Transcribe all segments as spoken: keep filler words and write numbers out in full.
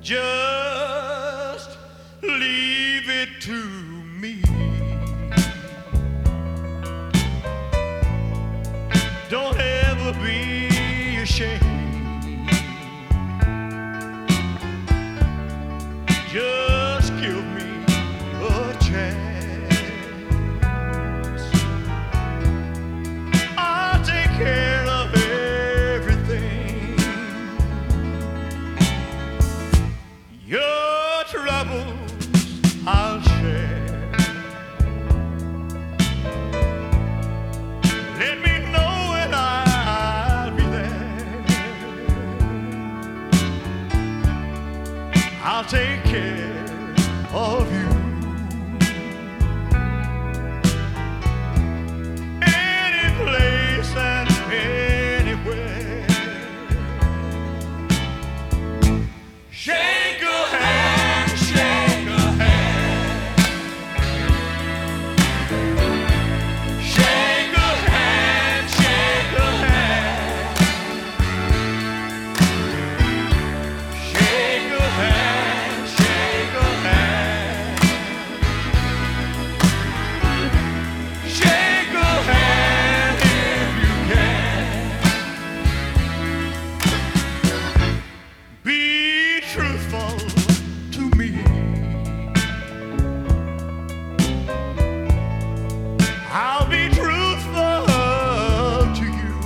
Just leave it to me. Don't ever be ashamed. Just give me a chance. I'll take care of everything. Your troubles I'll share. Let me know and I'll be there. I'll take care of you. Any place and anywhere. Shake a hand, shake a hand. Shake a hand, shake a hand. Shake a hand, shake a hand. Shake a hand if you can. Be truthful to me. I'll be truthful to you.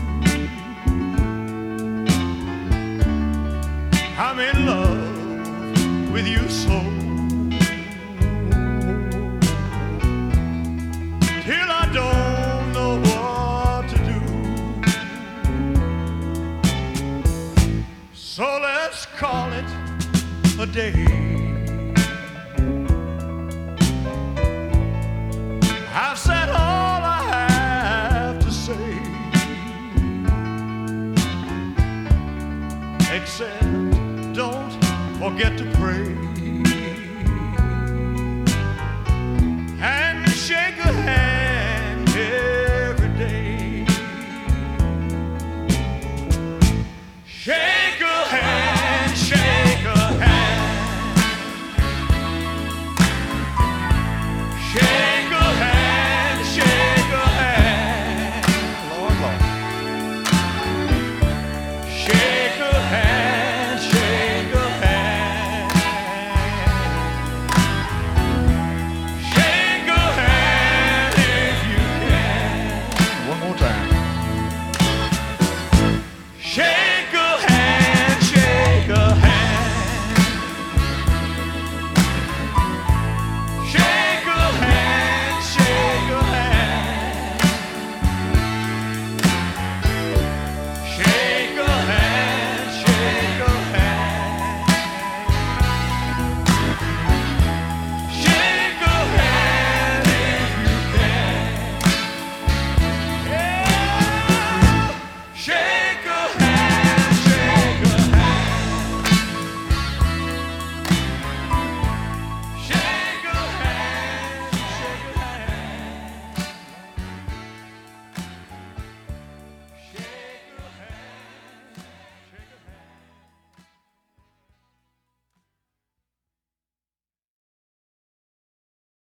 I'm in love with you so. Till I don't know what to do. So let's call it a day. I've said all I have to say, except don't forget to pray and shake a hand.